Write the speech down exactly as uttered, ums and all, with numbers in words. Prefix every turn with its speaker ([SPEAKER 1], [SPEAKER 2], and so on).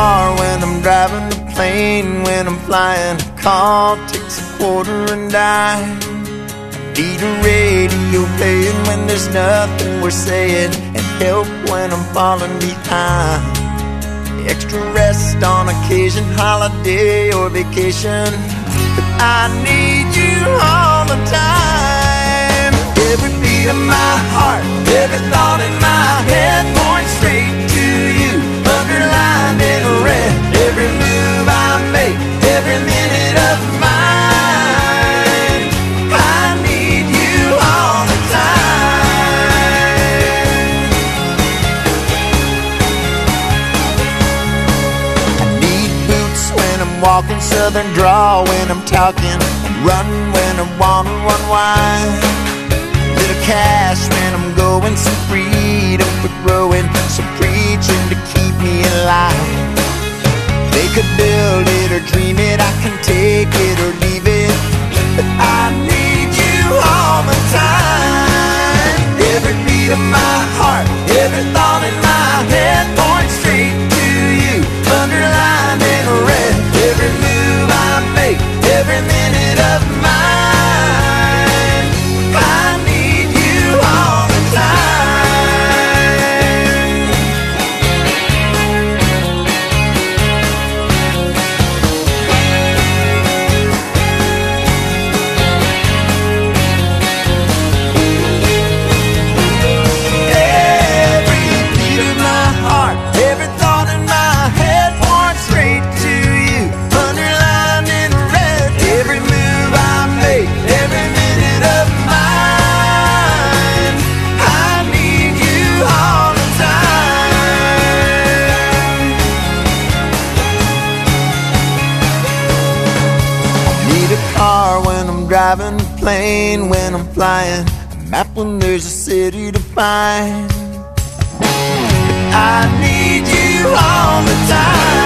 [SPEAKER 1] car when I'm driving the plane, when I'm flying. A call takes a quarter and dime. Need a radio playing when there's nothing we're saying, and help when I'm falling behind. Extra rest on occasion, holiday or vacation, but I need you all the time. Every beat of my heart, every thought in my head points straight to you, underlined in red. Every move I make, every minute of mine, I need you all the time. I need boots when I'm walking, southern drawl when I'm talking, and run when I wanna run wide. Little cash when I'm going, some freedom for growing, some preaching to keep me alive. They could build it or dream it, I can take it or leave it, but I need you all the time. Every beat of my heart, every thought in my head points straight to you, underlined in red. Every move I make, every minute of mine, I need you all the time. When I'm driving a plane, when I'm flying, a map when there's a city to find. I need you all the time.